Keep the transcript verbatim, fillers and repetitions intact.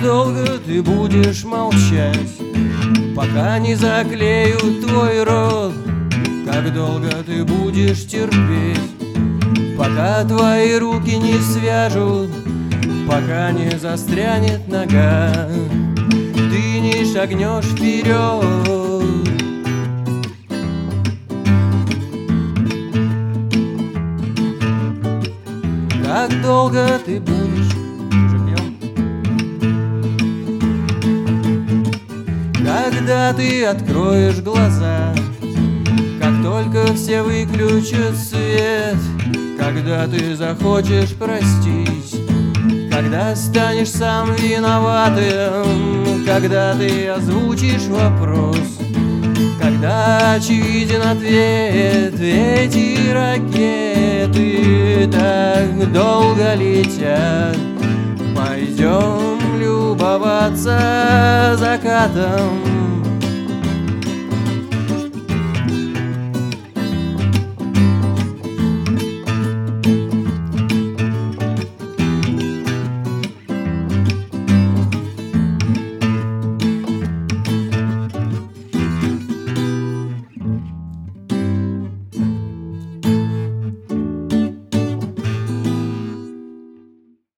долго ты будешь молчать, пока не заклеют твой рот? Как долго ты будешь терпеть, пока твои руки не свяжут, пока не застрянет нога, ты не шагнешь вперед? Как долго ты будешь? Уже пьем? Когда ты откроешь глаза, как только все выключат свет, когда ты захочешь простить, когда станешь сам виноватым, когда ты озвучишь вопрос, когда очевиден ответ. Эти ракеты так долго летят, пойдем любоваться закатом.